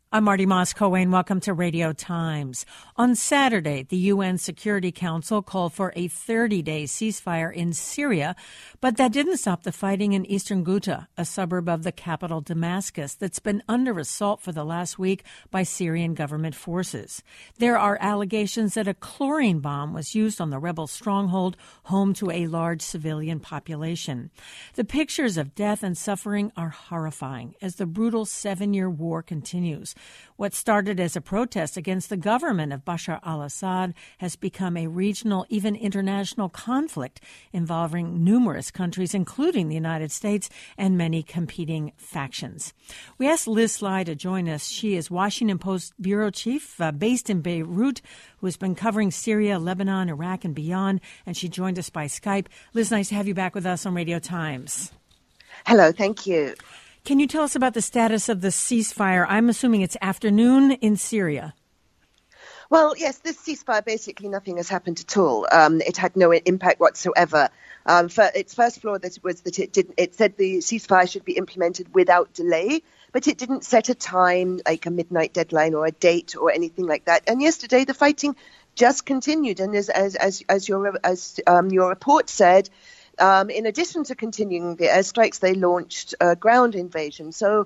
I'm Marty Moss-Coane. Welcome to Radio Times. On Saturday, the UN Security Council called for a 30-day ceasefire in Syria, but that didn't stop the fighting in eastern Ghouta, a suburb of the capital Damascus that's been under assault for the last week by Syrian government forces. There are allegations that a chlorine bomb was used on the rebel stronghold, home to a large civilian population. The pictures of death and suffering are horrifying as the brutal 7-year war continues. What started as a protest against the government of Bashar al-Assad has become a regional, even international conflict involving numerous countries, including the United States, and many competing factions. We asked Liz Sly to join us. She is Washington Post bureau chief based in Beirut, who has been covering Syria, Lebanon, Iraq, and beyond, and she joined us by Skype. Liz, nice to have you back with us on Radio Times. Hello, thank you. Can you tell us about the status of the ceasefire? I'm assuming it's afternoon in Syria. Well, yes, this ceasefire, basically nothing has happened at all. It had no impact whatsoever. For its first flaw was that it said the ceasefire should be implemented without delay, but it didn't set a time, like a midnight deadline or a date or anything like that. And yesterday, the fighting just continued. And as your report said, in addition to continuing the airstrikes, they launched a ground invasion. So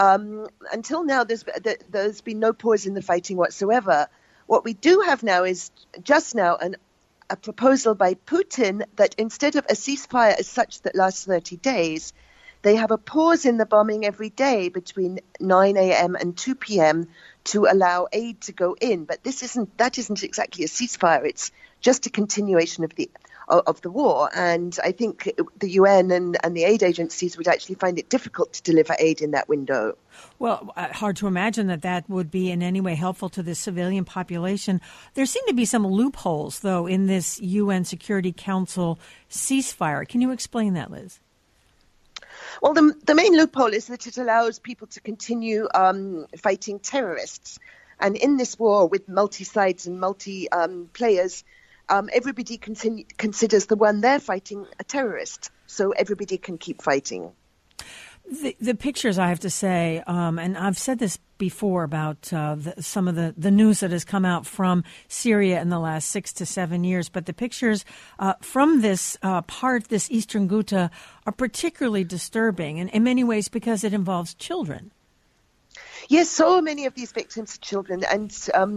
until now, there's been no pause in the fighting whatsoever. What we do have now is just now a proposal by Putin that instead of a ceasefire as such that lasts 30 days, they have a pause in the bombing every day between 9 a.m. and 2 p.m. to allow aid to go in. But that isn't exactly a ceasefire. It's just a continuation of the war. And I think the UN and the aid agencies would actually find it difficult to deliver aid in that window. Well, hard to imagine that would be in any way helpful to the civilian population. There seem to be some loopholes, though, in this UN Security Council ceasefire. Can you explain that, Liz? Well, the main loophole is that it allows people to continue fighting terrorists. And in this war with multi-sides and multi-players, everybody considers the one they're fighting a terrorist. So everybody can keep fighting. The pictures, I have to say, and I've said this before about some of the news that has come out from Syria in the last 6 to 7 years, but the pictures from this this eastern Ghouta, are particularly disturbing, and in many ways because it involves children. Yes, so many of these victims are children, and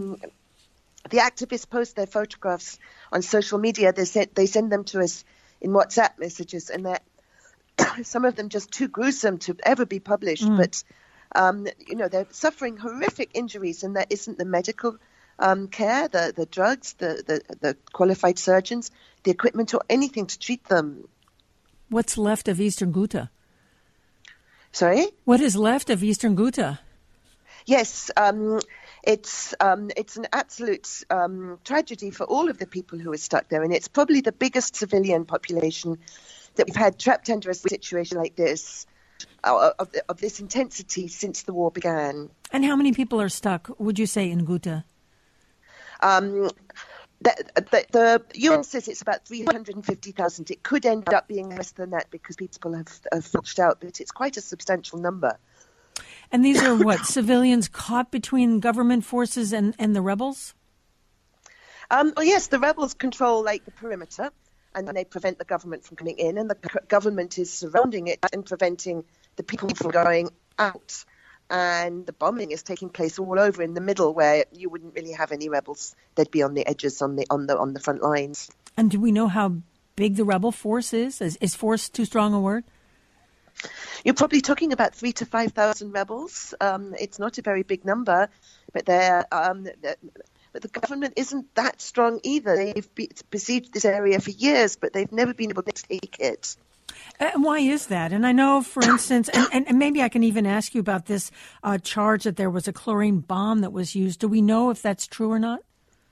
the activists post their photographs on social media. They send them to us in WhatsApp messages, and they're some of them just too gruesome to ever be published. But, they're suffering horrific injuries, and there isn't the medical care, the drugs, the qualified surgeons, the equipment or anything to treat them. What's left of eastern Ghouta? Sorry? What is left of eastern Ghouta? Yes, it's an absolute tragedy for all of the people who are stuck there, and it's probably the biggest civilian population that we've had trapped under a situation like this, of this intensity since the war began. And how many people are stuck, would you say, in Ghouta? The UN says it's about 350,000. It could end up being less than that because people have flushed out, but it's quite a substantial number. And these are what, civilians caught between government forces and the rebels? Well, yes, the rebels control the perimeter, and they prevent the government from coming in, and the government is surrounding it and preventing the people from going out. And the bombing is taking place all over in the middle, where you wouldn't really have any rebels. They'd be on the edges, on the front lines. And do we know how big the rebel force is? Is force too strong a word? You're probably talking about 3,000 to 5,000 rebels. It's not a very big number, but but the government isn't that strong either. They've besieged this area for years, but they've never been able to take it. Why is that? And I know, for instance, and maybe I can even ask you about this charge that there was a chlorine bomb that was used. Do we know if that's true or not?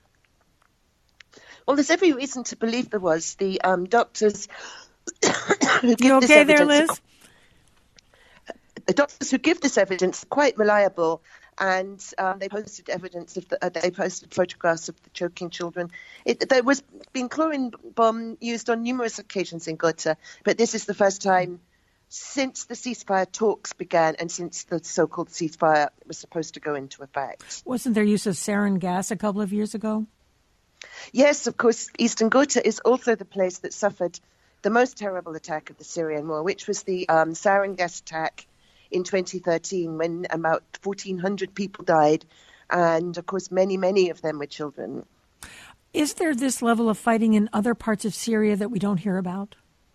Well, there's every reason to believe there was. The doctors who give you okay this evidence, there, Liz? The doctors who give this evidence are quite reliable, and they posted evidence they posted photographs of the choking children. There was been chlorine bomb used on numerous occasions in Ghouta, but this is the first time since the ceasefire talks began and since the so-called ceasefire was supposed to go into effect. Wasn't there use of sarin gas a couple of years ago? Yes, of course, Eastern Ghouta is also the place that suffered the most terrible attack of the Syrian war, which was the sarin gas attack in 2013 when about 1,400 people died. And, of course, many of them were children. Is there this level of fighting in other parts of Syria that we don't hear about?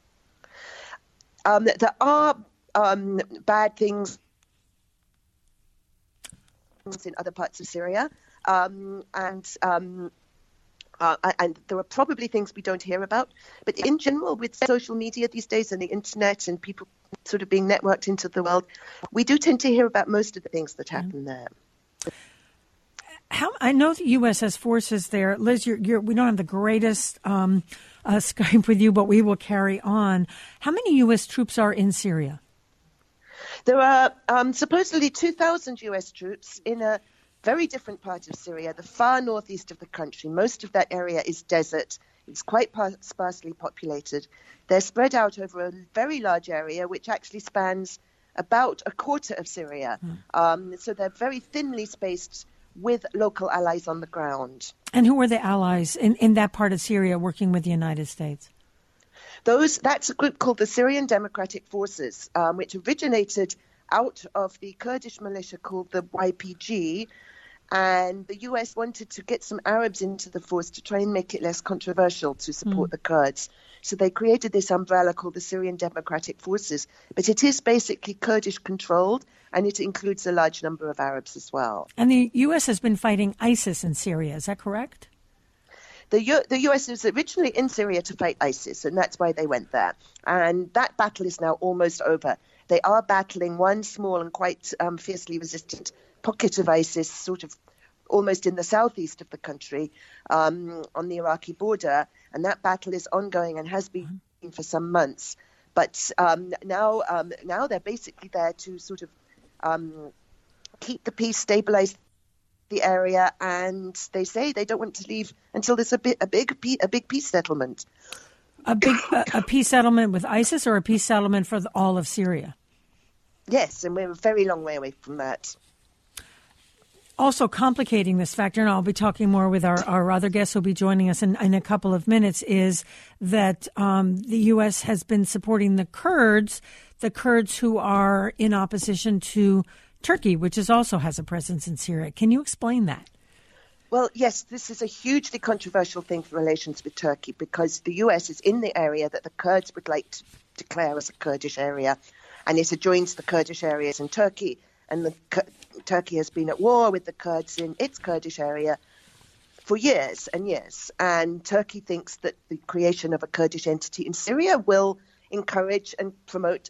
There are bad things in other parts of Syria, and there are probably things we don't hear about. But in general, with social media these days and the internet and people sort of being networked into the world, we do tend to hear about most of the things that happen there. I know the U.S. has forces there. Liz, we don't have the greatest Skype with you, but we will carry on. How many U.S. troops are in Syria? There are supposedly 2,000 U.S. troops in a very different part of Syria, the far northeast of the country. Most of that area is desert. It's quite sparsely populated. They're spread out over a very large area, which actually spans about a quarter of Syria. So they're very thinly spaced with local allies on the ground. And who are the allies in that part of Syria working with the United States? That's a group called the Syrian Democratic Forces, which originated out of the Kurdish militia called the YPG. And the U.S. wanted to get some Arabs into the force to try and make it less controversial to support the Kurds. So they created this umbrella called the Syrian Democratic Forces. But it is basically Kurdish-controlled, and it includes a large number of Arabs as well. And the U.S. has been fighting ISIS in Syria. Is that correct? The U.S. was originally in Syria to fight ISIS, and that's why they went there. And that battle is now almost over. They are battling one small and quite fiercely resistant pocket of ISIS, sort of almost in the southeast of the country, on the Iraqi border. And that battle is ongoing and has been for some months. But now they're basically there to sort of keep the peace, stabilize the area, and they say they don't want to leave until there's a big peace settlement. A peace settlement with ISIS, or a peace settlement for all of Syria? Yes, and we're a very long way away from that. Also complicating this factor, and I'll be talking more with our other guests who'll be joining us in a couple of minutes, is that the U.S. has been supporting the Kurds who are in opposition to Turkey, which also has a presence in Syria. Can you explain that? Well, yes, this is a hugely controversial thing for relations with Turkey, because the U.S. is in the area that the Kurds would like to declare as a Kurdish area, and it adjoins the Kurdish areas in Turkey. And Turkey has been at war with the Kurds in its Kurdish area for years and years. And Turkey thinks that the creation of a Kurdish entity in Syria will encourage and promote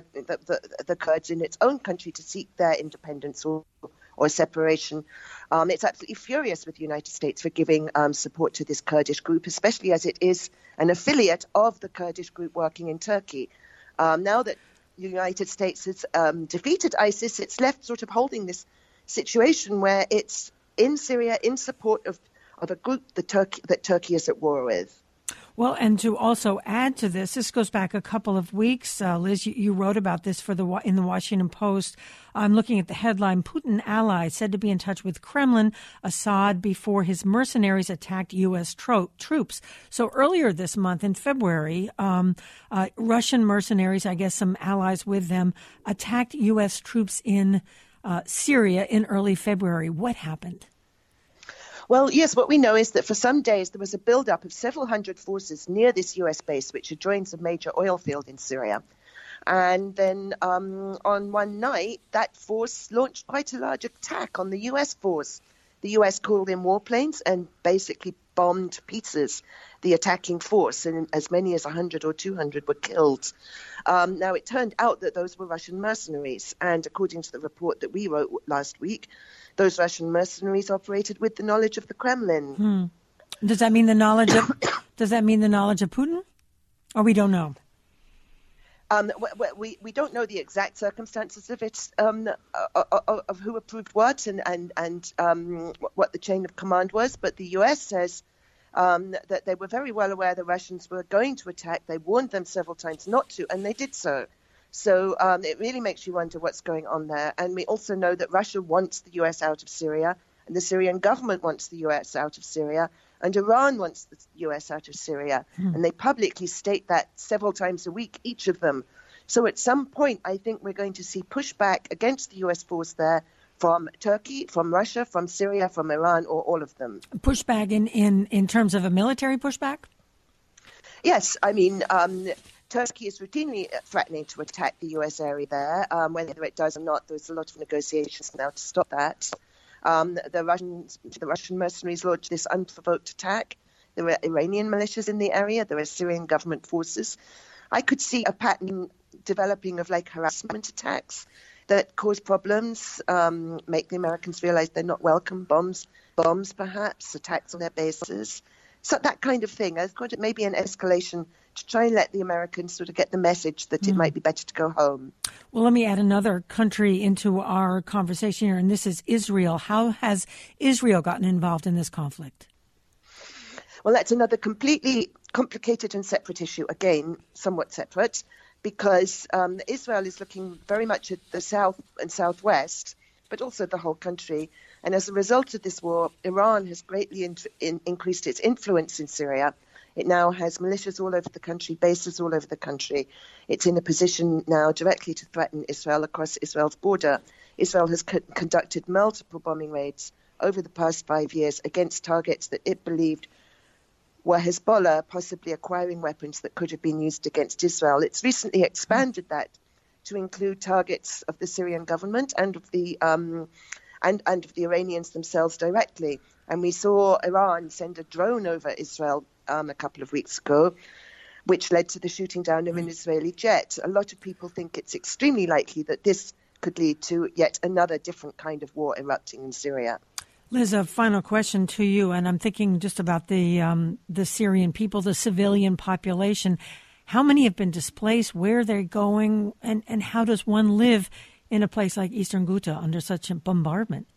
the Kurds in its own country to seek their independence or separation. It's absolutely furious with the United States for giving support to this Kurdish group, especially as it is an affiliate of the Kurdish group working in Turkey. Now that the United States has defeated ISIS, it's left sort of holding this situation where it's in Syria in support of a group that Turkey is at war with. Well, and to also add to this goes back a couple of weeks. Liz, you wrote about this in the Washington Post. I'm looking at the headline: Putin ally said to be in touch with Kremlin, Assad, before his mercenaries attacked U.S. troops. So earlier this month, in February, Russian mercenaries, I guess some allies with them, attacked U.S. troops in Syria in early February. What happened? Well, yes, what we know is that for some days there was a buildup of several hundred forces near this U.S. base, which adjoins a major oil field in Syria. And then on one night, that force launched quite a large attack on the U.S. force. The U.S. called in warplanes and basically bombed to pieces the attacking force, and as many as 100 or 200 were killed. Now, it turned out that those were Russian mercenaries, and according to the report that we wrote last week, those Russian mercenaries operated with the knowledge of the Kremlin. Does that mean the knowledge of Putin? Or we don't know? We don't know the exact circumstances of it, of who approved what and what the chain of command was. But the U.S. says that they were very well aware the Russians were going to attack. They warned them several times not to, and they did so. So it really makes you wonder what's going on there. And we also know that Russia wants the U.S. out of Syria, and the Syrian government wants the U.S. out of Syria, and Iran wants the U.S. out of Syria. And they publicly state that several times a week, each of them. So at some point, I think we're going to see pushback against the U.S. force there from Turkey, from Russia, from Syria, from Iran, or all of them. Pushback in terms of a military pushback? Yes, I mean, Turkey is routinely threatening to attack the U.S. area there. Whether it does or not, there's a lot of negotiations now to stop that. The Russian mercenaries launched this unprovoked attack. There are Iranian militias in the area. There are Syrian government forces. I could see a pattern developing of like harassment attacks that cause problems, make the Americans realize they're not welcome, bombs perhaps, attacks on their bases. So that kind of thing. There's got maybe an escalation to try and let the Americans sort of get the message that it might be better to go home. Well, let me add another country into our conversation here, and this is Israel. How has Israel gotten involved in this conflict? Well, that's another completely complicated and separate issue. Again, somewhat separate, because Israel is looking very much at the south and southwest, but also the whole country. And as a result of this war, Iran has greatly increased its influence in Syria. It now has militias all over the country, bases all over the country. It's in a position now directly to threaten Israel across Israel's border. Israel has conducted multiple bombing raids over the past 5 years against targets that it believed were Hezbollah, possibly acquiring weapons that could have been used against Israel. It's recently expanded that to include targets of the Syrian government and of the Iranians themselves directly. And we saw Iran send a drone over Israel a couple of weeks ago, which led to the shooting down of an Israeli jet. A lot of people think it's extremely likely that this could lead to yet another different kind of war erupting in Syria. Liz, a final question to you, and I'm thinking just about the Syrian people, the civilian population. How many have been displaced? Where they're going? And how does one live in a place like Eastern Ghouta under such a bombardment?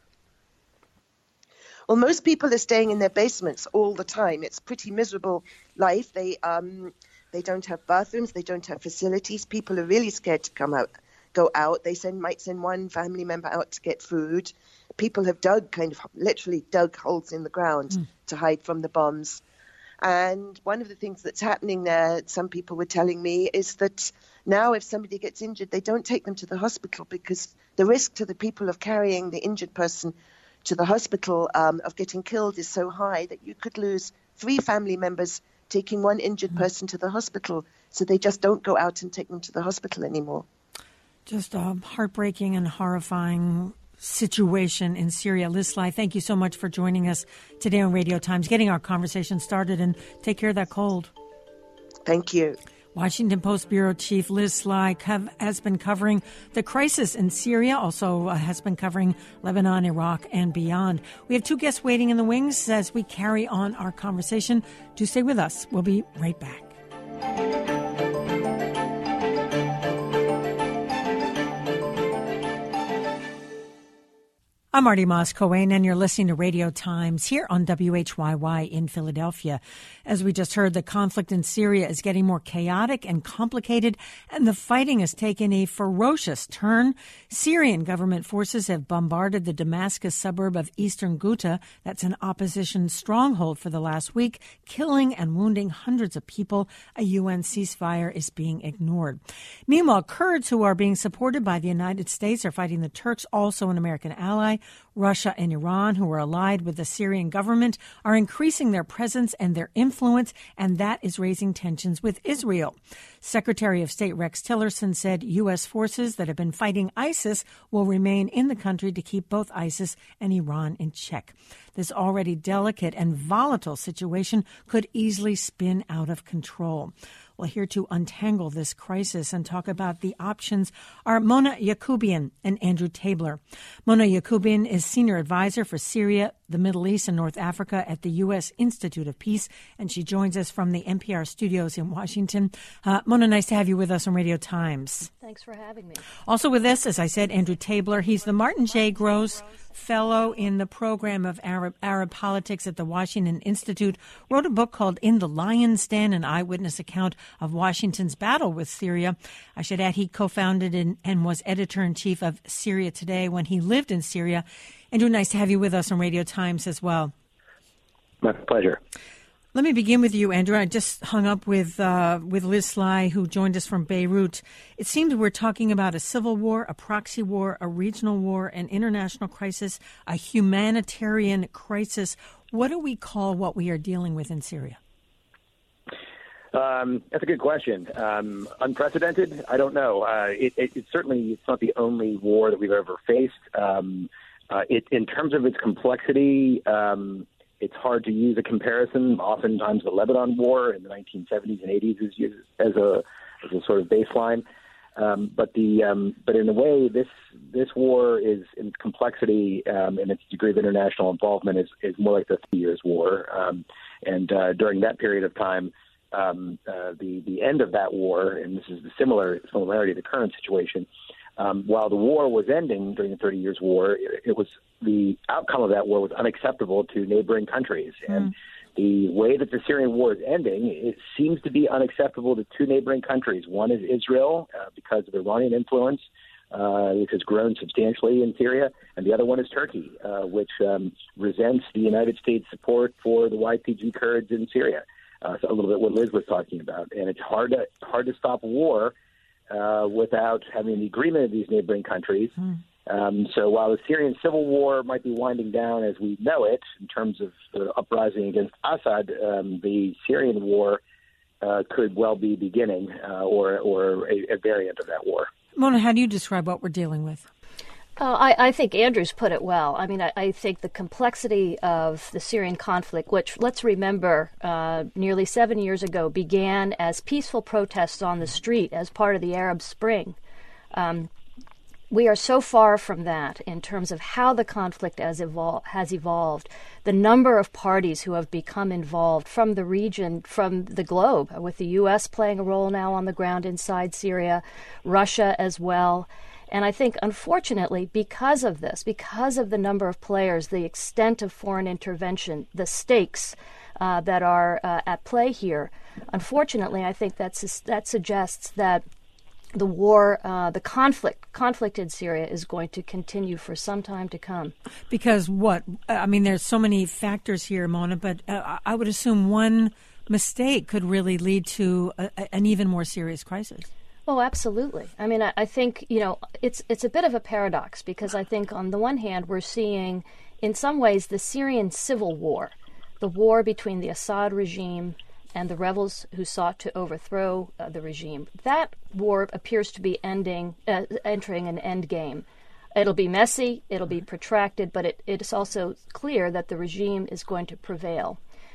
Well, most people are staying in their basements all the time. It's a pretty miserable life. They don't have bathrooms. They don't have facilities. People are really scared to go out. They might send one family member out to get food. People have literally dug holes in the ground to hide from the bombs. And one of the things that's happening there, some people were telling me, is that now if somebody gets injured, they don't take them to the hospital because the risk to the people of carrying the injured person to the hospital of getting killed is so high that you could lose 3 family members taking one injured person to the hospital. So they just don't go out and take them to the hospital anymore. Just a heartbreaking and horrifying situation in Syria. Liz Sly, thank you so much for joining us today on Radio Times, getting our conversation started, and take care of that cold. Thank you. Washington Post Bureau Chief Liz Sly has been covering the crisis in Syria, also has been covering Lebanon, Iraq, and beyond. We have 2 guests waiting in the wings as we carry on our conversation. Do stay with us. We'll be right back. I'm Marty Moss-Cohen, and you're listening to Radio Times here on WHYY in Philadelphia. As we just heard, the conflict in Syria is getting more chaotic and complicated, and the fighting has taken a ferocious turn. Syrian government forces have bombarded the Damascus suburb of Eastern Ghouta. That's an opposition stronghold for the last week, killing and wounding hundreds of people. A UN ceasefire is being ignored. Meanwhile, Kurds who are being supported by the United States are fighting the Turks, also an American ally. Russia and Iran, who are allied with the Syrian government, are increasing their presence and their influence, and that is raising tensions with Israel. Secretary of State Rex Tillerson said U.S. forces that have been fighting ISIS will remain in the country to keep both ISIS and Iran in check. This already delicate and volatile situation could easily spin out of control. Well, here to untangle this crisis and talk about the options are Mona Yacoubian and Andrew Tabler. Mona Yacoubian is Senior Advisor for Syria, the Middle East, and North Africa at the U.S. Institute of Peace, and she joins us from the NPR studios in Washington. Mona, nice to have you with us on Radio Times. Thanks for having me. Also with us, as I said, Andrew Tabler. He's the Martin J. Gross fellow in the program of Arab politics at the Washington Institute, wrote a book called In the Lion's Den, an eyewitness account of Washington's battle with Syria. I should add he co-founded and was editor-in-chief of Syria Today when he lived in Syria. Andrew, nice to have you with us on Radio Times as well. My pleasure. Let me begin with you, Andrew. I just hung up with Liz Sly, who joined us from Beirut. It seems we're talking about a civil war, a proxy war, a regional war, an international crisis, a humanitarian crisis. What do we call what we are dealing with in Syria? That's a good question. Unprecedented? I don't know. It certainly it's not the only war that we've ever faced. In terms of its complexity, it's hard to use a comparison. Oftentimes, the Lebanon War in the 1970s and 80s is used as a sort of baseline. But in a way, this war is in its complexity and its degree of international involvement is more like the 3 Years' War. And during that period of time, the end of that war, and this is the similarity to the current situation. While the war was ending during the 30 Years' War, it was the outcome of that war was unacceptable to neighboring countries. And the way that the Syrian war is ending, it seems to be unacceptable to two neighboring countries. One is Israel because of Iranian influence, which has grown substantially in Syria, and the other one is Turkey, which resents the United States support for the YPG Kurds in Syria. So a little bit what Liz was talking about. And it's hard to stop war without having the agreement of these neighboring countries. So while the Syrian civil war might be winding down as we know it in terms of the uprising against Assad, the Syrian war could well be beginning or a variant of that war. Mona, how do you describe what we're dealing with? I think Andrew's put it well. I mean, I think the complexity of the Syrian conflict, which, let's remember, nearly 7 years ago began as peaceful protests on the street as part of the Arab Spring. We are so far from that in terms of how the conflict has evolved. The number of parties who have become involved from the region, from the globe, with the U.S. playing a role now on the ground inside Syria, Russia as well. And I think, unfortunately, because of this, because of the number of players, the extent of foreign intervention, the stakes that are at play here, unfortunately, I think that suggests that the war, the conflict in Syria is going to continue for some time to come. Because what? I mean, there's so many factors here, Mona, but I would assume one mistake could really lead to an even more serious crisis. Oh, absolutely. I mean, I think, it's a bit of a paradox because I think on the one hand, we're seeing in some ways the Syrian civil war, the war between the Assad regime and the rebels who sought to overthrow the regime. That war appears to be entering an end game. It'll be messy, it'll be protracted, but it is also clear that the regime is going to prevail.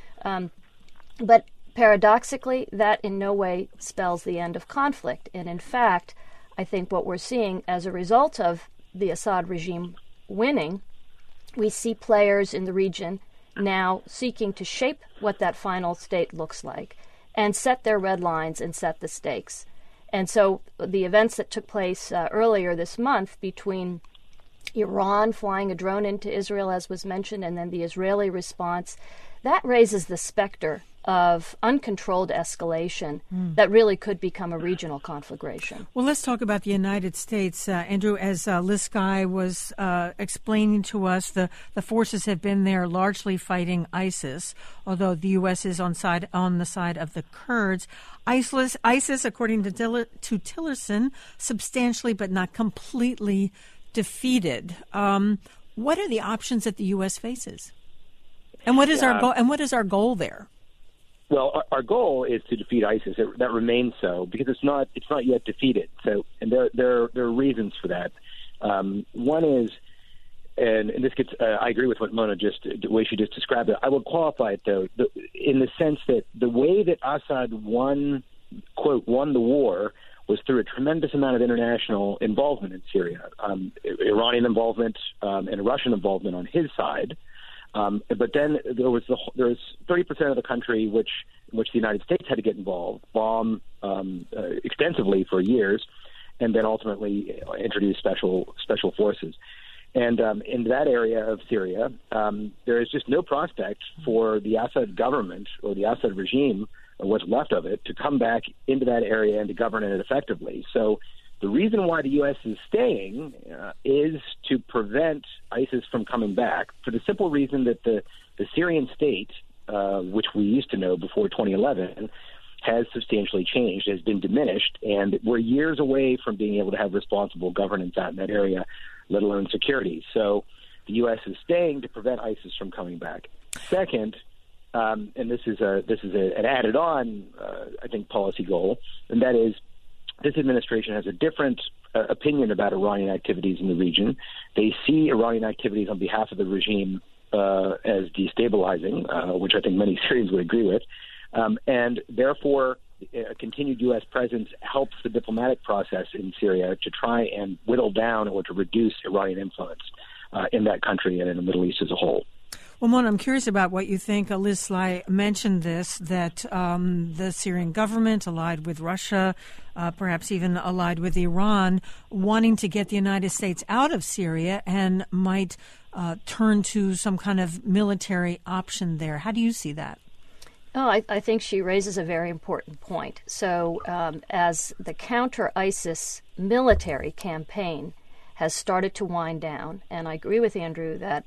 But paradoxically, that in no way spells the end of conflict. And in fact, I think what we're seeing as a result of the Assad regime winning, we see players in the region now seeking to shape what that final state looks like and set their red lines and set the stakes. And so the events that took place earlier this month between Iran flying a drone into Israel, as was mentioned, and then the Israeli response, that raises the specter of uncontrolled escalation that really could become a regional conflagration. Well, let's talk about the United States. Andrew, as Liz Sky was explaining to us, the forces have been there largely fighting ISIS, although the U.S. is on the side of the Kurds. ISIS, according to Tillerson, substantially but not completely defeated. What are the options that the U.S. faces? And what is our goal? And what is our goal there? Well, our goal is to defeat ISIS. That remains so because it's not yet defeated. So, and there are reasons for that. One is, and this gets. I agree with what Mona the way she just described it. I will qualify it though, in the sense that the way that Assad won the war was through a tremendous amount of international involvement in Syria, Iranian involvement and Russian involvement on his side. But then there was 30% of the country in which the United States had to get involved, bomb extensively for years, and then ultimately introduce special forces. And in that area of Syria, there is just no prospect for the Assad government or the Assad regime, or what's left of it, to come back into that area and to govern it effectively. So the reason why the U.S. is staying is to prevent ISIS from coming back, for the simple reason that the Syrian state, which we used to know before 2011, has substantially changed, has been diminished, and we're years away from being able to have responsible governance out in that area, let alone security. So the U.S. is staying to prevent ISIS from coming back. Second, and this is an added-on, I think, policy goal, and that is this administration has a different opinion about Iranian activities in the region. They see Iranian activities on behalf of the regime as destabilizing, which I think many Syrians would agree with. And therefore, a continued U.S. presence helps the diplomatic process in Syria to try and whittle down or to reduce Iranian influence in that country and in the Middle East as a whole. Well, Mona, I'm curious about what you think. Liz Sly mentioned this, that the Syrian government, allied with Russia, perhaps even allied with Iran, wanting to get the United States out of Syria and might turn to some kind of military option there. How do you see that? Oh, I think she raises a very important point. So as the counter-ISIS military campaign has started to wind down, and I agree with Andrew that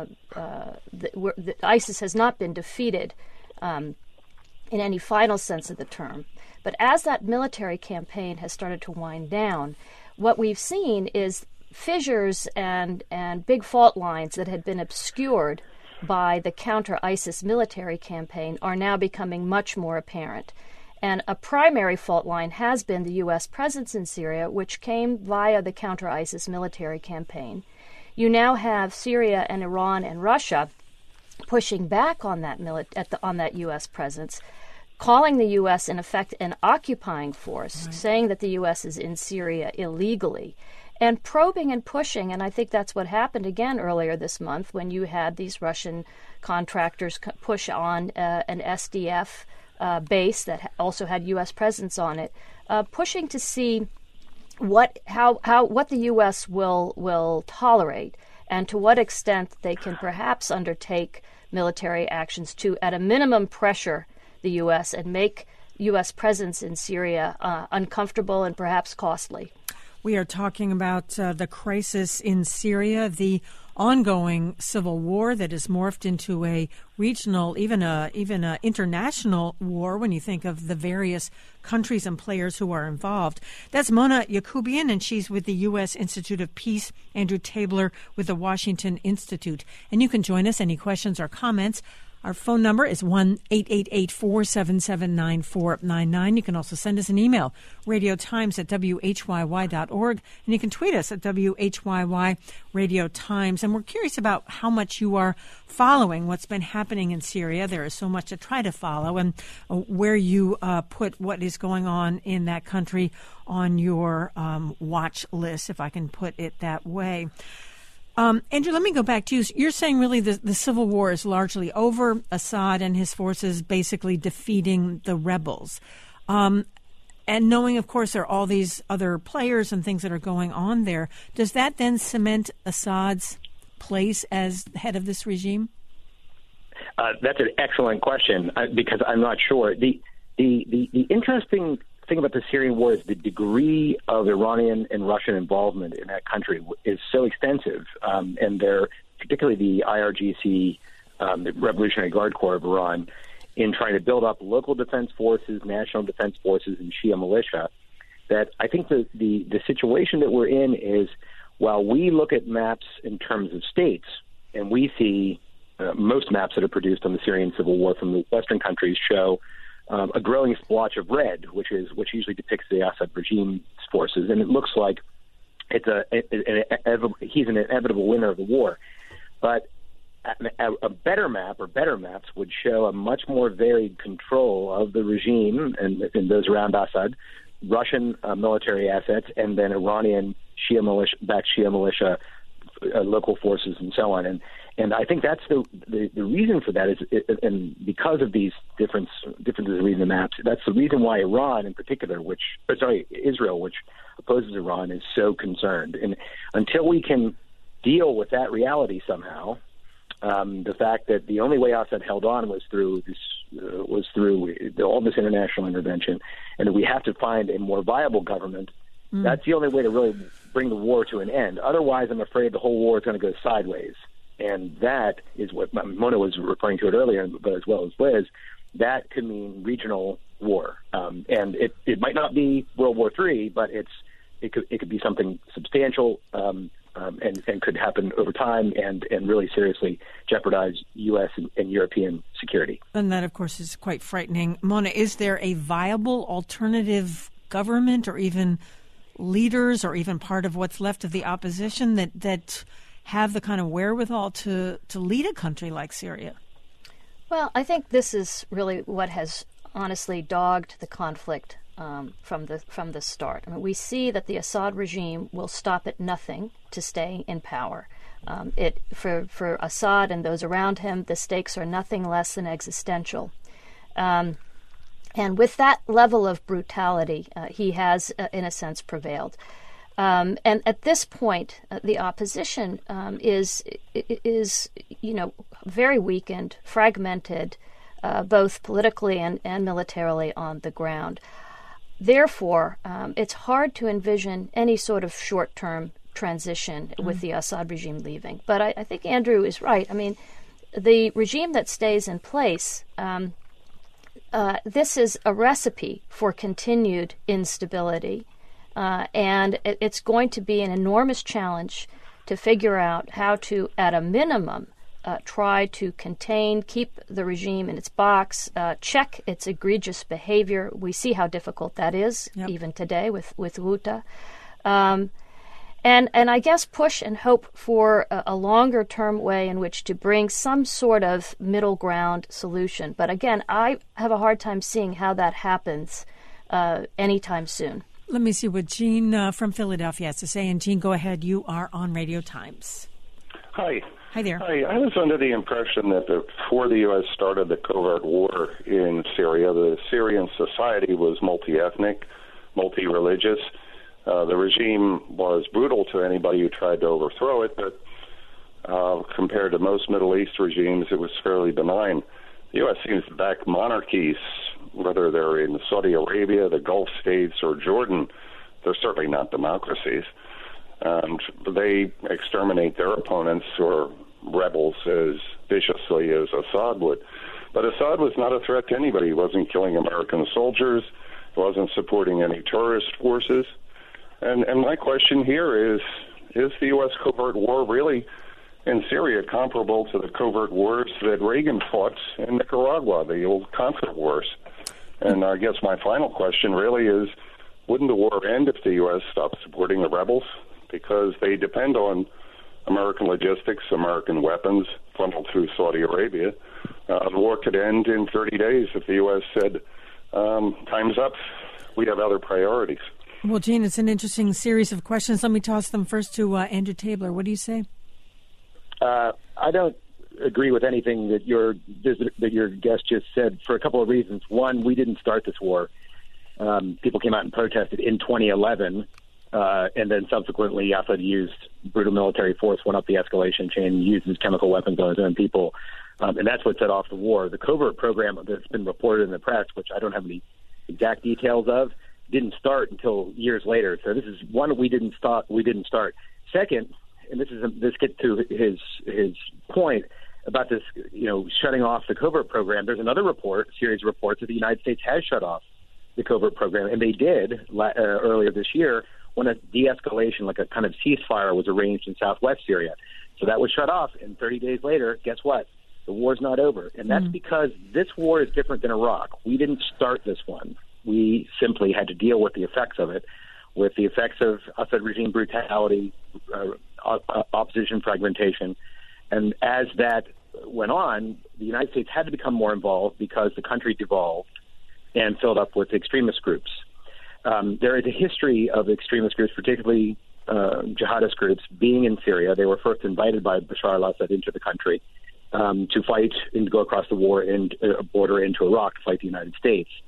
ISIS has not been defeated in any final sense of the term. But as that military campaign has started to wind down, what we've seen is fissures and big fault lines that had been obscured by the counter-ISIS military campaign are now becoming much more apparent. And a primary fault line has been the U.S. presence in Syria, which came via the counter-ISIS military campaign. You now have Syria and Iran and Russia pushing back on that on that U.S. presence, calling the U.S. in effect an occupying force, right, saying that the U.S. is in Syria illegally, and probing and pushing. And I think that's what happened again earlier this month when you had these Russian contractors push on an SDF base that also had U.S. presence on it, pushing to see what the U.S. will tolerate and to what extent they can perhaps undertake military actions to, at a minimum, pressure the U.S. and make U.S. presence in Syria uncomfortable and perhaps costly. We are talking about the crisis in Syria, the ongoing civil war that has morphed into a regional, even a international war when you think of the various countries and players who are involved. That's Mona Yacoubian, and she's with the U.S. Institute of Peace. Andrew Tabler with the Washington Institute. And you can join us. Any questions or comments? Our phone number is 1-888-477-9499. You can also send us an email, radiotimes@whyy.org, and you can tweet us at WHYY Radio Times. And we're curious about how much you are following what's been happening in Syria. There is so much to try to follow, and where you put what is going on in that country on your watch list, if I can put it that way. Andrew, let me go back to you. You're saying really the civil war is largely over, Assad and his forces basically defeating the rebels. And knowing, of course, there are all these other players and things that are going on there, does that then cement Assad's place as head of this regime? That's an excellent question because I'm not sure. The interesting thing about the Syrian war is the degree of Iranian and Russian involvement in that country is so extensive, and they're particularly the IRGC, the Revolutionary Guard Corps of Iran, in trying to build up local defense forces, national defense forces, and Shia militia. That I think the situation that we're in is, while we look at maps in terms of states, and we see most maps that are produced on the Syrian civil war from the Western countries show a growing splotch of red, which usually depicts the Assad regime's forces, and it looks like he's an inevitable winner of the war. But a better map or better maps would show a much more varied control of the regime and those around Assad, Russian military assets, and then Iranian Shia militia, local forces, and so on. And I think that's the reason for that is, and because of these differences in reading the maps, that's the reason why Iran in particular, Israel, which opposes Iran, is so concerned. And until we can deal with that reality somehow. The fact that the only way Assad held on was through all this international intervention, and that we have to find a more viable government. That's the only way to really bring the war to an end. Otherwise, I'm afraid the whole war is going to go sideways. And that is what Mona was referring to it earlier, but as well as Liz, that could mean regional war. And it might not be World War III, but it could be something substantial and could happen over time and really seriously jeopardize U.S. and European security. And that, of course, is quite frightening. Mona, is there a viable alternative government or even leaders or even part of what's left of the opposition that have the kind of wherewithal to lead a country like Syria? Well, I think this is really what has honestly dogged the conflict from the start. I mean, we see that the Assad regime will stop at nothing to stay in power. For Assad and those around him, the stakes are nothing less than existential. And with that level of brutality, he has, in a sense, prevailed. And at this point, the opposition is very weakened, fragmented, both politically and militarily on the ground. Therefore, it's hard to envision any sort of short-term transition with the Assad regime leaving. But I think Andrew is right. I mean, the regime that stays in place, this is a recipe for continued instability. And it's going to be an enormous challenge to figure out how to, at a minimum, try to contain, keep the regime in its box, check its egregious behavior. We see how difficult that is, even today with Ghouta. And I guess push and hope for a longer-term way in which to bring some sort of middle ground solution. But again, I have a hard time seeing how that happens anytime soon. Let me see what Gene from Philadelphia has to say. And Gene, go ahead. You are on Radio Times. Hi. Hi there. Hi. I was under the impression that before the U.S. started the covert war in Syria, the Syrian society was multi-ethnic, multi-religious. The regime was brutal to anybody who tried to overthrow it, but compared to most Middle East regimes, it was fairly benign. The U.S. seems to back monarchies, whether they're in Saudi Arabia, the Gulf states, or Jordan. They're certainly not democracies. They exterminate their opponents or rebels as viciously as Assad would. But Assad was not a threat to anybody. He wasn't killing American soldiers. He wasn't supporting any terrorist forces. And my question here is the U.S. covert war really in Syria comparable to the covert wars that Reagan fought in Nicaragua, the old Contra wars? And I guess my final question really is, wouldn't the war end if the U.S. stopped supporting the rebels? Because they depend on American logistics, American weapons funneled through Saudi Arabia. The war could end in 30 days if the U.S. said, time's up, we have other priorities. Well, Gene, it's an interesting series of questions. Let me toss them first to Andrew Tabler. What do you say? I don't agree with anything that your guest just said for a couple of reasons. One, we didn't start this war. People came out and protested in 2011, and then subsequently Assad used brutal military force, went up the escalation chain, used his chemical weapons on his own people, and that's what set off the war. The covert program that's been reported in the press, which I don't have any exact details of, didn't start until years later. So this is one we didn't start. Second, and this gets to his point about this, shutting off the covert program. There's another series of reports that the United States has shut off the covert program, and they did earlier this year when a de-escalation, like a kind of ceasefire, was arranged in southwest Syria. So that was shut off, and 30 days later, guess what? The war's not over, and that's because this war is different than Iraq. We didn't start this one. We simply had to deal with the effects of it, with the effects of Assad regime brutality, opposition fragmentation. And as that went on, the United States had to become more involved because the country devolved and filled up with extremist groups. There is a history of extremist groups, particularly jihadist groups, being in Syria. They were first invited by Bashar al-Assad into the country to fight and to go across the border into Iraq to fight the United States.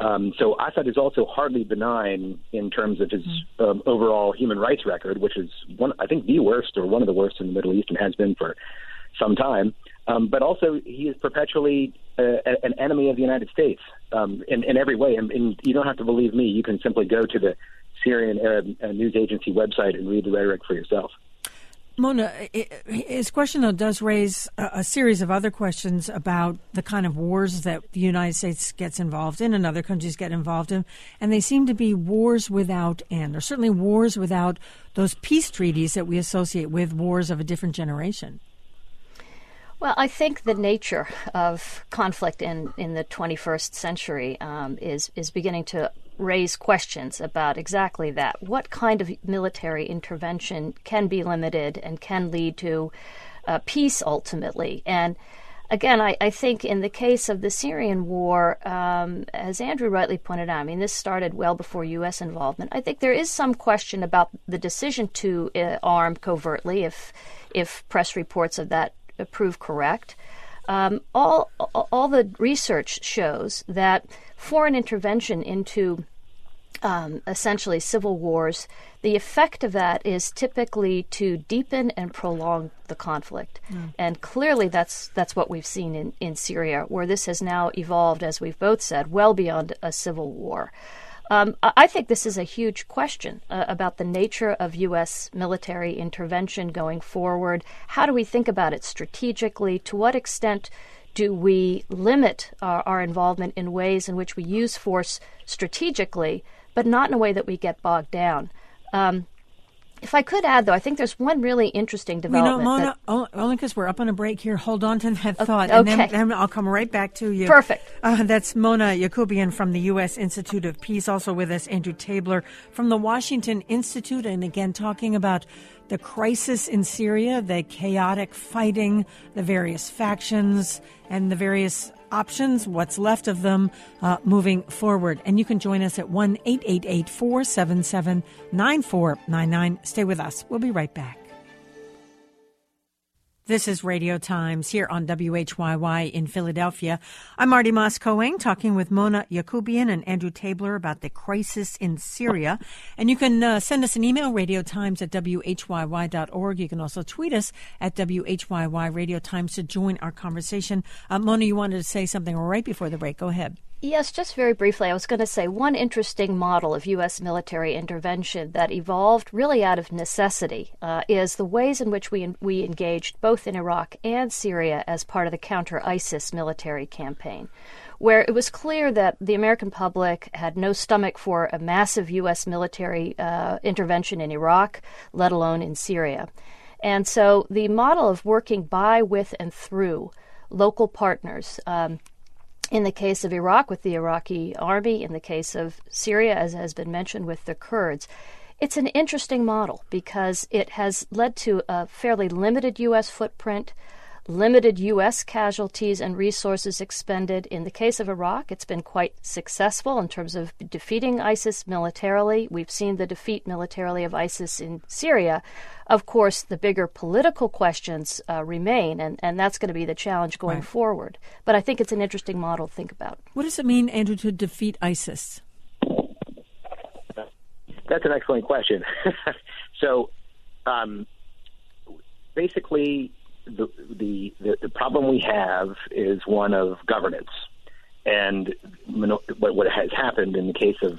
So Assad is also hardly benign in terms of his overall human rights record, which is I think the worst or one of the worst in the Middle East and has been for some time. But also he is perpetually an enemy of the United States in every way. And you don't have to believe me. You can simply go to the Syrian Arab News Agency website and read the rhetoric for yourself. Mona, his question, though, does raise a series of other questions about the kind of wars that the United States gets involved in and other countries get involved in. And they seem to be wars without end, or certainly wars without those peace treaties that we associate with wars of a different generation. Well, I think the nature of conflict in the 21st century is beginning to raise questions about exactly that. What kind of military intervention can be limited and can lead to peace ultimately? And again, I think in the case of the Syrian war, as Andrew rightly pointed out, I mean, this started well before U.S. involvement. I think there is some question about the decision to arm covertly, if press reports of that prove correct. All the research shows that foreign intervention into essentially civil wars, the effect of that is typically to deepen and prolong the conflict. And clearly that's what we've seen in Syria, where this has now evolved, as we've both said, well beyond a civil war. I think this is a huge question about the nature of U.S. military intervention going forward. How do we think about it strategically? To what extent do we limit our involvement in ways in which we use force strategically, but not in a way that we get bogged down? If I could add, though, I think there's one really interesting development. Mona, only because we're up on a break here. Hold on to that thought, okay. and then I'll come right back to you. Perfect. That's Mona Yacoubian from the U.S. Institute of Peace. Also with us, Andrew Tabler from the Washington Institute, and again talking about the crisis in Syria, the chaotic fighting, the various factions, and the various options, what's left of them moving forward. And you can join us at 1-888-477-9499. Stay with us. We'll be right back. This is Radio Times here on WHYY in Philadelphia. I'm Marty Moss-Coeng talking with Mona Yacoubian and Andrew Tabler about the crisis in Syria. And you can send us an email, radiotimes@whyy.org. You can also tweet us at WHYY Radio Times to join our conversation. Mona, you wanted to say something right before the break. Go ahead. Yes, just very briefly, I was going to say one interesting model of U.S. military intervention that evolved really out of necessity is the ways in which we engaged both in Iraq and Syria as part of the counter-ISIS military campaign, where it was clear that the American public had no stomach for a massive U.S. military intervention in Iraq, let alone in Syria. And so the model of working by, with, and through local partners, in the case of Iraq with the Iraqi army, in the case of Syria, as has been mentioned, with the Kurds, it's an interesting model because it has led to a fairly limited U.S. footprint, limited U.S. casualties and resources expended. In the case of Iraq, it's been quite successful in terms of defeating ISIS militarily. We've seen the defeat militarily of ISIS in Syria. Of course, the bigger political questions remain, and that's going to be the challenge going forward. But I think it's an interesting model to think about. What does it mean, Andrew, to defeat ISIS? That's an excellent question. So, basically, the problem we have is one of governance, and what has happened in the case of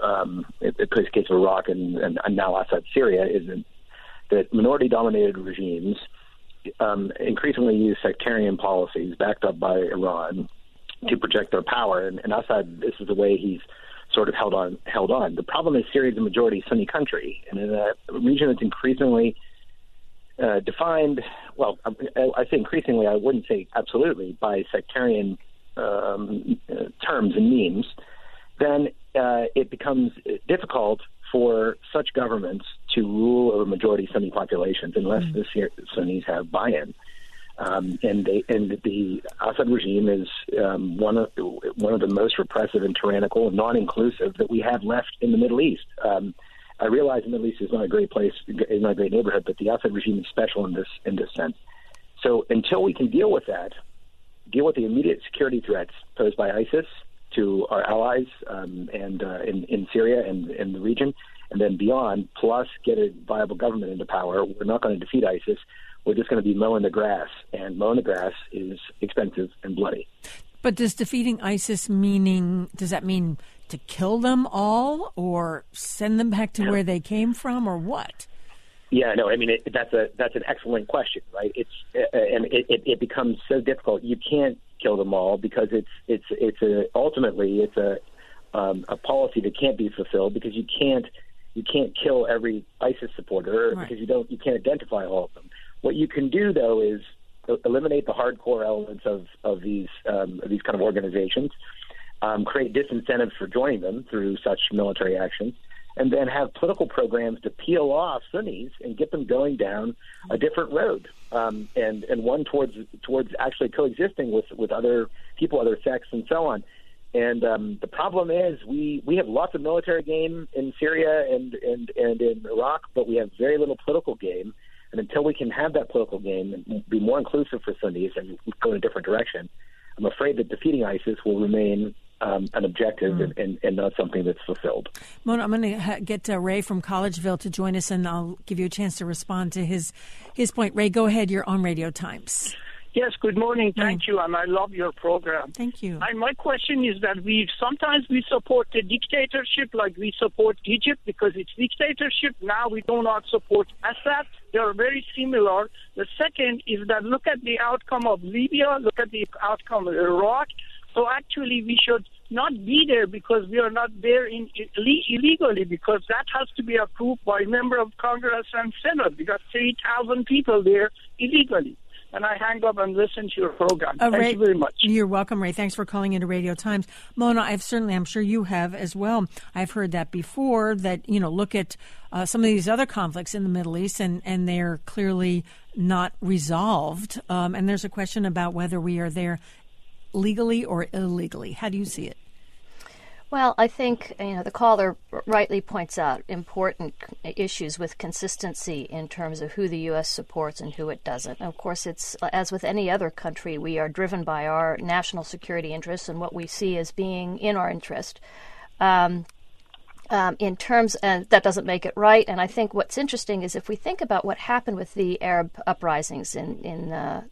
Iraq and now Assad Syria is that minority-dominated regimes increasingly use sectarian policies backed up by Iran to project their power, and Assad, this is the way he's sort of held on. The problem is Syria is a majority Sunni country, and in a region that's increasingly defined, well, I say increasingly, I wouldn't say absolutely, by sectarian terms and means, then it becomes difficult for such governments to rule over majority Sunni populations unless the Sunnis have buy-in. And the Assad regime is one of the most repressive and tyrannical and non-inclusive that we have left in the Middle East. I realize the Middle East is not a great place, is not a great neighborhood, but the Assad regime is special in this sense. So until we can deal with that, deal with the immediate security threats posed by ISIS to our allies in Syria and in the region, and then beyond, plus get a viable government into power, we're not going to defeat ISIS. We're just going to be mowing the grass, and mowing the grass is expensive and bloody. But does defeating ISIS does that mean to kill them all or send them back to where they came from, or what? Yeah, no, I mean, that's an excellent question, right? It becomes so difficult. You can't kill them all because ultimately it's a policy that can't be fulfilled because you can't kill every ISIS supporter, right, because you can't identify all of them. What you can do, though, is eliminate the hardcore elements of these kind of organizations, create disincentives for joining them through such military actions, and then have political programs to peel off Sunnis and get them going down a different road, and one towards actually coexisting with other people, other sects, and so on. And the problem is we have lots of military game in Syria and in Iraq, but we have very little political game. And until we can have that political game and be more inclusive for Sunnis and go in a different direction, I'm afraid that defeating ISIS will remain an objective and not something that's fulfilled. Mona, I'm going to get Ray from Collegeville to join us, and I'll give you a chance to respond to his point. Ray, go ahead. You're on Radio Times. Yes, good morning. Thank you, and I love your program. Thank you. My question is that sometimes we support the dictatorship, like we support Egypt because it's dictatorship. Now we do not support Assad. They are very similar. The second is that look at the outcome of Libya, look at the outcome of Iraq. So actually we should not be there because we are not there illegally, because that has to be approved by member of Congress and Senate. We got 3,000 people there illegally. And I hang up and listen to your program. Thank Ray, you very much. You're welcome, Ray. Thanks for calling into Radio Times. Mona, I'm sure you have as well. I've heard that before, that, look at some of these other conflicts in the Middle East, and they're clearly not resolved. And there's a question about whether we are there legally or illegally. How do you see it? Well, I think the caller rightly points out important issues with consistency in terms of who the U.S. supports and who it doesn't. And of course, it's as with any other country, we are driven by our national security interests and what we see as being in our interest. In terms, and that doesn't make it right. And I think what's interesting is if we think about what happened with the Arab uprisings in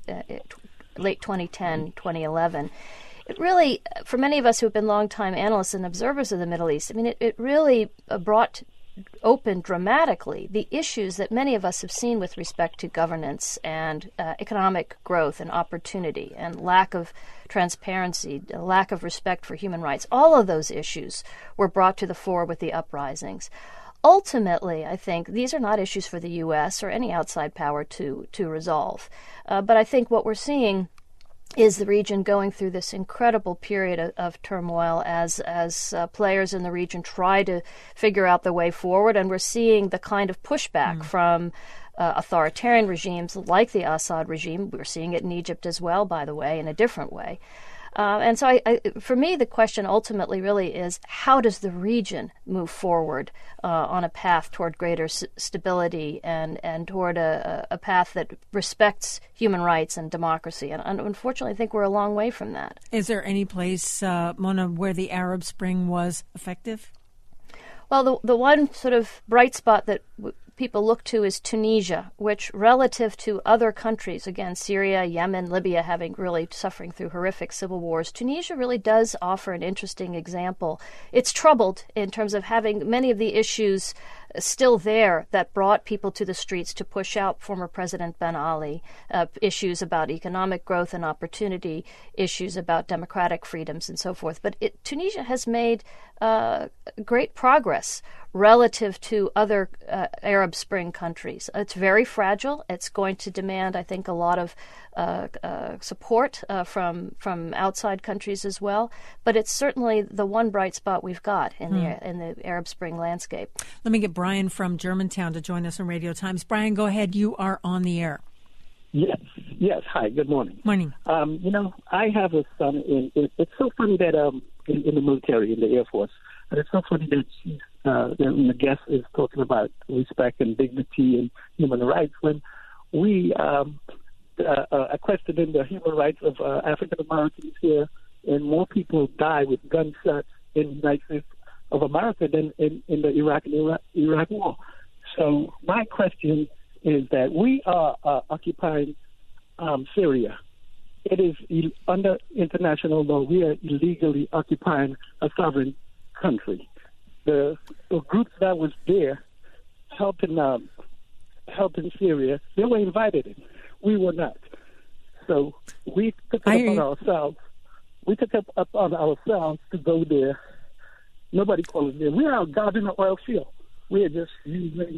late 2010, 2011. It really, for many of us who have been longtime analysts and observers of the Middle East, it really brought open dramatically the issues that many of us have seen with respect to governance and economic growth and opportunity and lack of transparency, lack of respect for human rights. All of those issues were brought to the fore with the uprisings. Ultimately, I think these are not issues for the U.S. or any outside power to resolve. But I think what we're seeing is the region going through this incredible period of turmoil as players in the region try to figure out the way forward. And we're seeing the kind of pushback from authoritarian regimes like the Assad regime. We're seeing it in Egypt as well, by the way, in a different way. And so for me, the question ultimately really is, how does the region move forward on a path toward greater stability and toward a path that respects human rights and democracy? And unfortunately, I think we're a long way from that. Is there any place, Mona, where the Arab Spring was effective? Well, the one sort of bright spot that people look to is Tunisia, which relative to other countries, again, Syria, Yemen, Libya, having really suffering through horrific civil wars, Tunisia really does offer an interesting example. It's troubled in terms of having many of the issues still there that brought people to the streets to push out former President Ben Ali, issues about economic growth and opportunity, issues about democratic freedoms and so forth. But Tunisia has made great progress relative to other Arab Spring countries. It's very fragile. It's going to demand, I think, a lot of support from outside countries as well. But it's certainly the one bright spot we've got in the Arab Spring landscape. Let me get Brian from Germantown to join us on Radio Times. Brian, go ahead. You are on the air. Yes. Hi. Good morning. Morning. I have a son. It's so funny that in the military, in the Air Force, and it's so funny that the guest is talking about respect and dignity and human rights when we are questioning the human rights of African Americans here and more people die with gunshots in the United States of America than in the Iraq war. So my question is that we are occupying Syria. It is under international law. We are illegally occupying a sovereign country. The groups that was there helping Syria, they were invited in. We were not. So we took it upon ourselves. We took it upon ourselves to go there. Nobody called us there. We are guarding the oil field. We are just using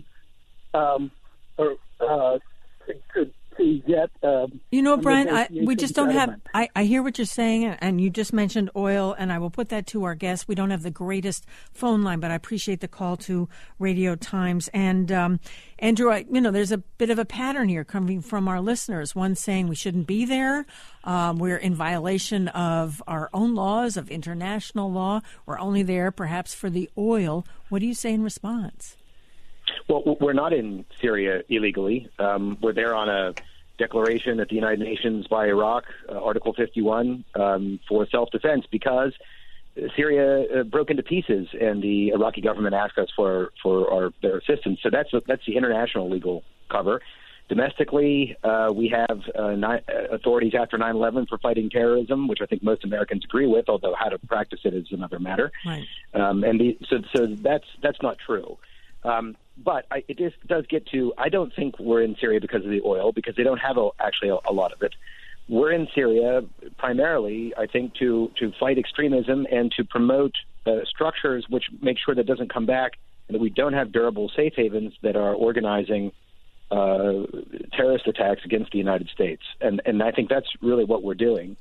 to get. Brian, we just don't have. I hear what you're saying, and you just mentioned oil, and I will put that to our guests. We don't have the greatest phone line, but I appreciate the call to Radio Times. And Andrew, there's a bit of a pattern here coming from our listeners. One saying we shouldn't be there. We're in violation of our own laws, of international law. We're only there perhaps for the oil. What do you say in response? Well, we're not in Syria illegally. We're there on a declaration at the United Nations by Iraq, Article 51, for self-defense, because Syria broke into pieces, and the Iraqi government asked us for their assistance. So that's the international legal cover. Domestically, we have authorities after 9/11 for fighting terrorism, which I think most Americans agree with, although how to practice it is another matter. Right. So that's not true. But it just does get to, I don't think we're in Syria because of the oil, because they don't have actually a lot of it. We're in Syria primarily, I think, to fight extremism and to promote structures which make sure that doesn't come back, and that we don't have durable safe havens that are organizing terrorist attacks against the United States. And I think that's really what we're doing.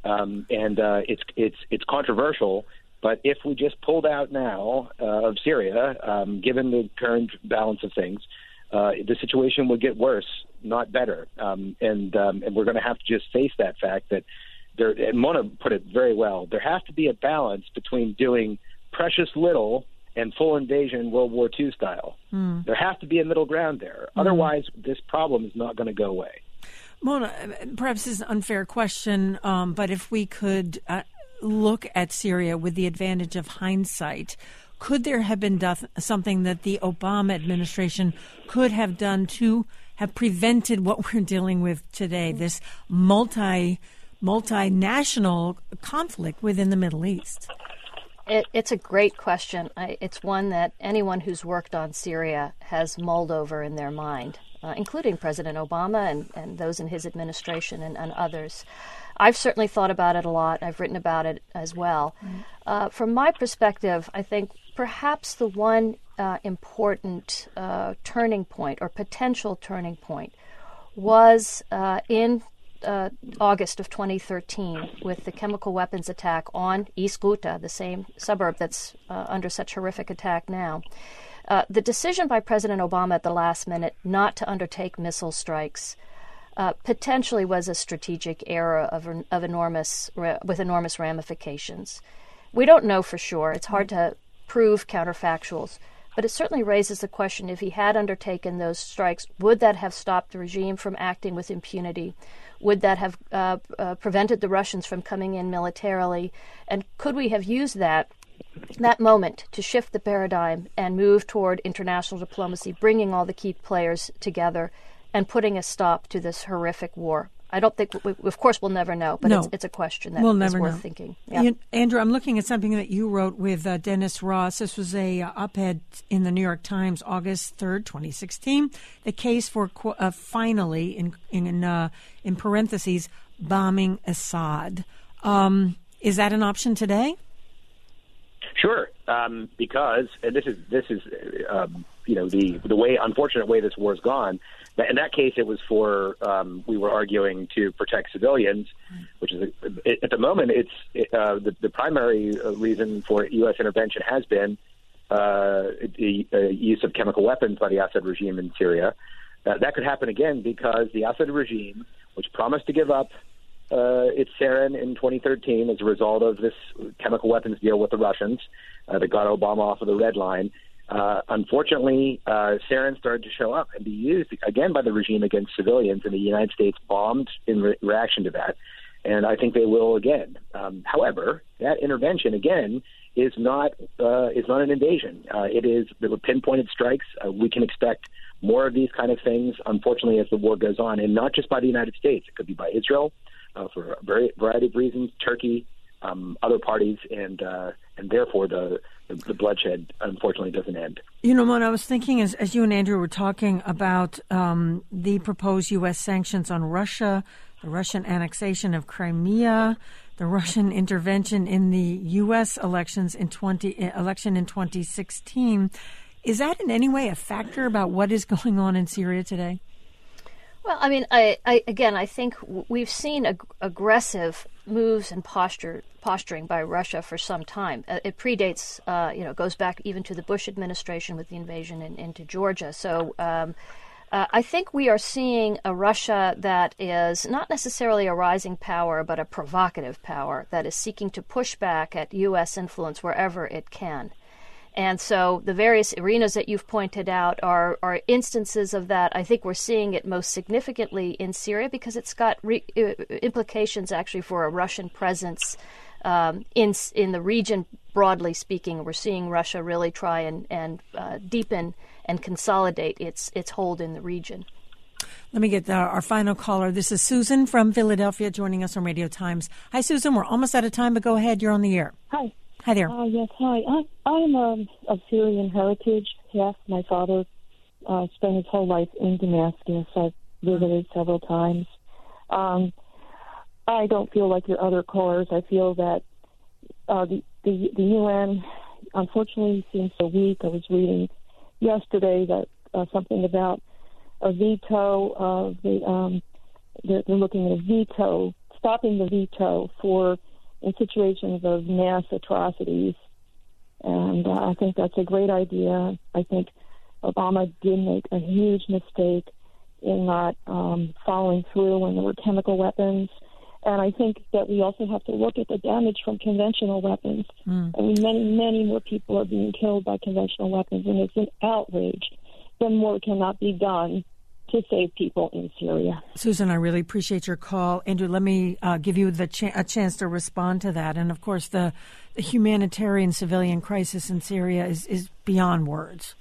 It's controversial. But if we just pulled out now of Syria, given the current balance of things, the situation would get worse, not better. And we're going to have to just face that fact that and Mona put it very well. There has to be a balance between doing precious little and full invasion World War II style. There has to be a middle ground there. Otherwise, this problem is not going to go away. Mona, perhaps this is an unfair question, but if we could look at Syria with the advantage of hindsight, could there have been something that the Obama administration could have done to have prevented what we're dealing with today, this multinational conflict within the Middle East? It's a great question. It's one that anyone who's worked on Syria has mulled over in their mind, including President Obama and those in his administration and others. I've certainly thought about it a lot. I've written about it as well. From my perspective, I think perhaps the one important turning point or potential turning point was in August of 2013 with the chemical weapons attack on East Ghouta, the same suburb that's under such horrific attack now. The decision by President Obama at the last minute not to undertake missile strikes potentially was a strategic error with enormous ramifications. We don't know for sure. It's hard to prove counterfactuals, but it certainly raises the question, if he had undertaken those strikes, would that have stopped the regime from acting with impunity? Would that have prevented the Russians from coming in militarily? And could we have used that moment to shift the paradigm and move toward international diplomacy, bringing all the key players together and putting a stop to this horrific war? I don't think, of course, we'll never know, but it's a question that is worth thinking. Yeah. Andrew, I'm looking at something that you wrote with Dennis Ross. This was a op-ed in the New York Times, August 3rd, 2016. The case for finally, in parentheses, bombing Assad. Is that an option today? Sure, because this is the way, unfortunate way this war's gone. In that case, it was for we were arguing to protect civilians, which is at the moment the primary reason for U.S. intervention has been the use of chemical weapons by the Assad regime in Syria. That could happen again because the Assad regime, which promised to give up its sarin in 2013 as a result of this chemical weapons deal with the Russians that got Obama off of the red line. Unfortunately, sarin started to show up and be used again by the regime against civilians, and the United States bombed in reaction to that. and I think they will again. However, that intervention again is not an invasion. It is the pinpointed strikes. We can expect more of these kind of things, unfortunately, as the war goes on, and not just by the United States. It could be by Israel for a variety of reasons, Turkey, other parties, and therefore the bloodshed, unfortunately, doesn't end. You know, Mona, I was thinking as you and Andrew were talking about the proposed U.S. sanctions on Russia, the Russian annexation of Crimea, the Russian intervention in the U.S. election in 2016. Is that in any way a factor about what is going on in Syria today? Well, I mean, I think we've seen aggressive moves and posturing by Russia for some time. It predates, goes back even to the Bush administration with the invasion into Georgia. So I think we are seeing a Russia that is not necessarily a rising power, but a provocative power that is seeking to push back at U.S. influence wherever it can. And so the various arenas that you've pointed out are instances of that. I think we're seeing it most significantly in Syria because it's got implications actually for a Russian presence in the region, broadly speaking. We're seeing Russia really try and deepen and consolidate its hold in the region. Let me get our final caller. This is Susan from Philadelphia joining us on Radio Times. Hi, Susan. We're almost out of time, but go ahead. You're on the air. Hi. Hi there. Yes, hi. I'm of Syrian heritage. Half my father spent his whole life in Damascus. I've visited several times. I don't feel like your other callers. I feel that the UN, unfortunately, seems so weak. I was reading yesterday that something about a veto of they're looking at a veto, stopping the veto for in situations of mass atrocities. And I think that's a great idea. I think Obama did make a huge mistake in not following through when there were chemical weapons. And I think that we also have to look at the damage from conventional weapons. I mean, many more people are being killed by conventional weapons, and it's an outrage. Then more cannot be done to save people in Syria. Susan, I really appreciate your call. Andrew, let me give you a chance to respond to that. And, of course, the humanitarian civilian crisis in Syria is beyond words.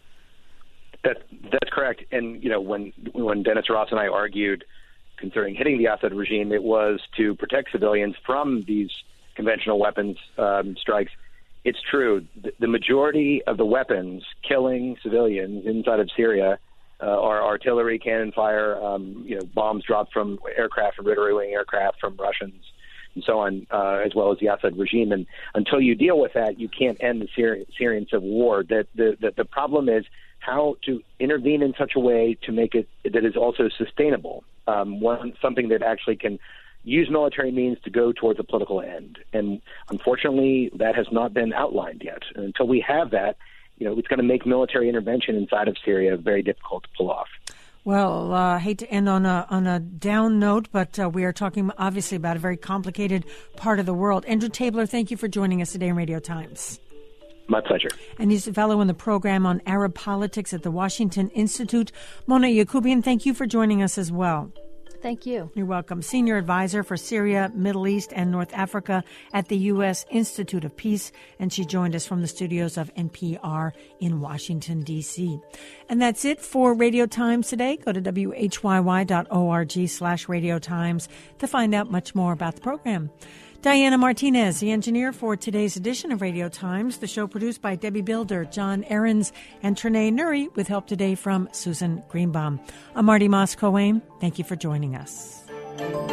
That's correct. And, you know, when Dennis Ross and I argued concerning hitting the Assad regime, it was to protect civilians from these conventional weapons strikes. It's true. The majority of the weapons killing civilians inside of Syria are artillery, cannon fire, bombs dropped from aircraft and rotary-wing aircraft from Russians and so on, as well as the Assad regime. And until you deal with that, you can't end the Syrian civil war. The problem is how to intervene in such a way to make it that is also sustainable, something that actually can use military means to go towards a political end. And unfortunately, that has not been outlined yet. And until we have that, it's going to make military intervention inside of Syria very difficult to pull off. Well, I hate to end on a down note, but we are talking obviously about a very complicated part of the world. Andrew Tabler, thank you for joining us today in Radio Times. My pleasure. And he's a fellow in the program on Arab politics at the Washington Institute. Mona Yacoubian, thank you for joining us as well. Thank you. You're welcome. Senior advisor for Syria, Middle East, and North Africa at the U.S. Institute of Peace. And she joined us from the studios of NPR in Washington, D.C. And that's it for Radio Times today. Go to whyy.org/Radio Times to find out much more about the program. Diana Martinez, the engineer for today's edition of Radio Times. The show produced by Debbie Builder, John Ahrens, and Trinae Nuri, with help today from Susan Greenbaum. I'm Marty Moss-Cohen. Thank you for joining us.